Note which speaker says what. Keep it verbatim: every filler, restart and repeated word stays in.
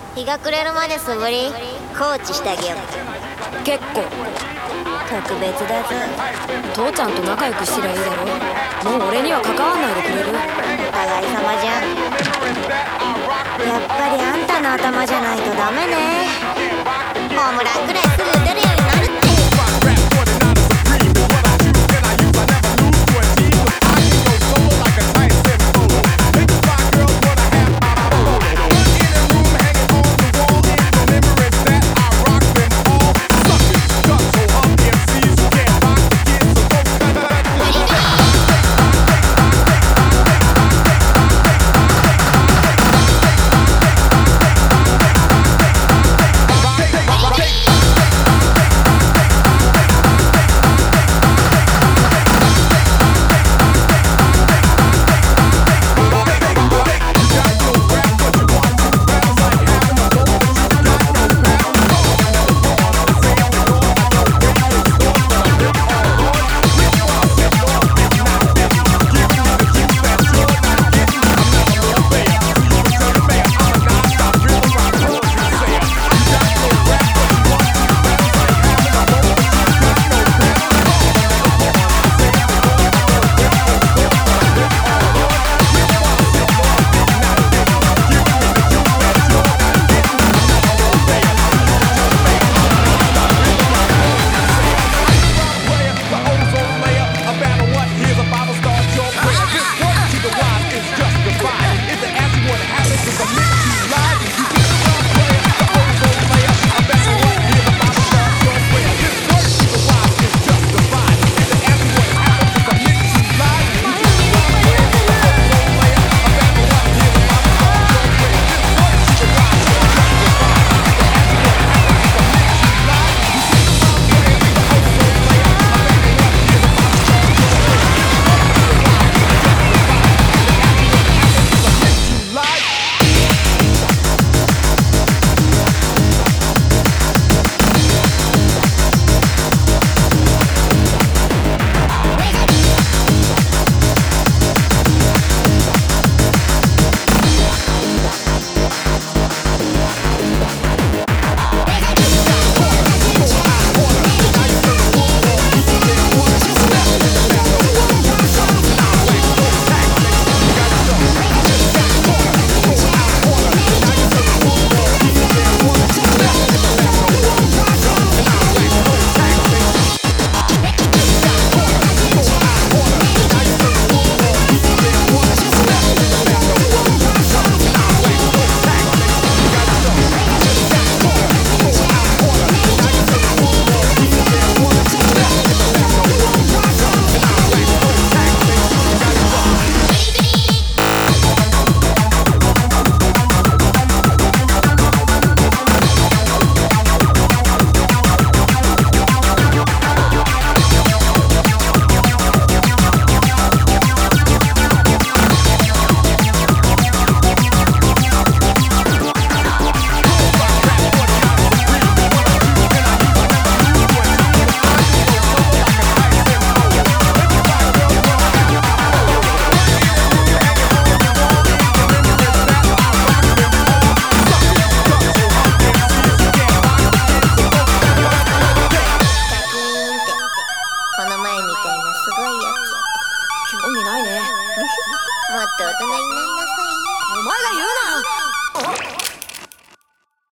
Speaker 1: 日が暮れるまで素振りコーチしてあげよう。
Speaker 2: 結構
Speaker 1: 特別だぞ。
Speaker 2: 父ちゃんと仲良くしてりゃいいだろ。もう俺には関わんないでくれる？
Speaker 1: お互い様じゃん。やっぱりあんたの頭じゃないとダメね。ホームランくらいすぐ打てるよ。